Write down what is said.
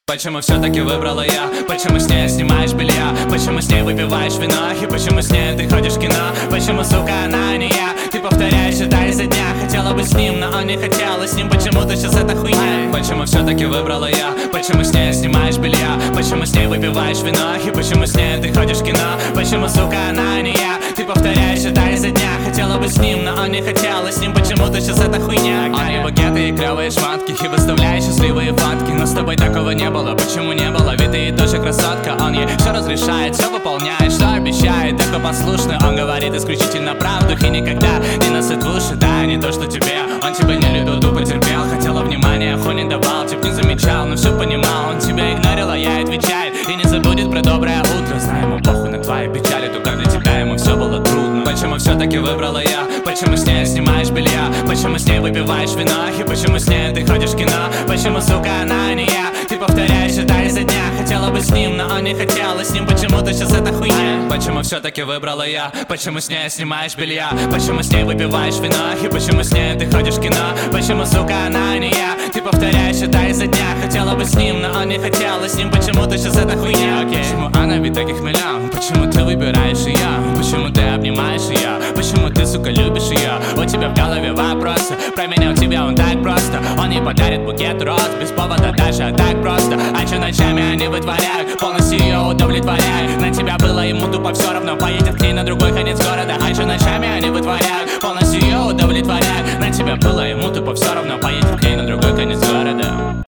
Почему все-таки выбрала я? Почему с ней снимаешь белья? Почему с ней выпиваешь вино? И почему с ней ты ходишь в кино? Почему, сука, она, а не я? Ты повторяешь это изо дня. Хотела бы с ним, но он не хотел. И с ним почему-то сейчас это хуйня. Почему все-таки выбрала я? Почему с ней снимаешь белья? Почему с ней выпиваешь вино? И почему с ней ты ходишь в кино? Почему, сука, она, а не я? Ты повторяешь это изо дня. Хотела бы с ним, но он не хотел. И с ним почему-то сейчас это хуйня. Он и букеты, и клевые шмотки, и выставляешь счастливые фотки. Но с тобой такого не было. Почему не было? Ведь ты тоже красотка. Он ей все разрешает, все выполняет, что обещает. Такой послушный, он говорит исключительно правду. И никогда не насыт в уши, да, не то, что тебе. Он тебя не любил, тупо терпел. Хотела внимания, хуй не давал, тип не замечал, но все понимал. Он тебя игнорил, а я отвечает. И не забудет про доброе утро. Знаю, ему похуй на твои печали, только для тебя ему все было трудно. Почему все-таки выбрала я? Почему с ней снимаешь белья? Почему с ней выпиваешь вино? И почему с ней ты ходишь в кино? Почему, сука, она, а не я? Ты повторяешь это изо дня. Хотела бы с ним, но он не хотел. И с ним почему-то сейчас это хуйня. Почему все-таки выбрала я? Почему с ней снимаешь белья? Почему с ней выпиваешь вино? И почему с ней ты ходишь в кино? Почему, сука, она, а не я? Ты повторяешь это изо дня. Хотела бы с ним, но он не хотел. И с ним почему-то сейчас это хуйня. Почему она ведь таких миллион? Почему ты выбираешь ее? Почему ты обнимаешь ее? Почему ты, сука, любишь ее? У тебя в голове вопросы. Про меня у тебя он так просто. Он не подарит букет роз без повода даже так просто. А че ночами они вытворяют? Полностью ее удовлетворяют. На тебя было ему тупо все равно. Поедет к ней на другой конец города. А че ночами они вытворяют? Полностью ее удовлетворяют. На тебя было ему тупо все равно. Поедет к ней на другой конец города.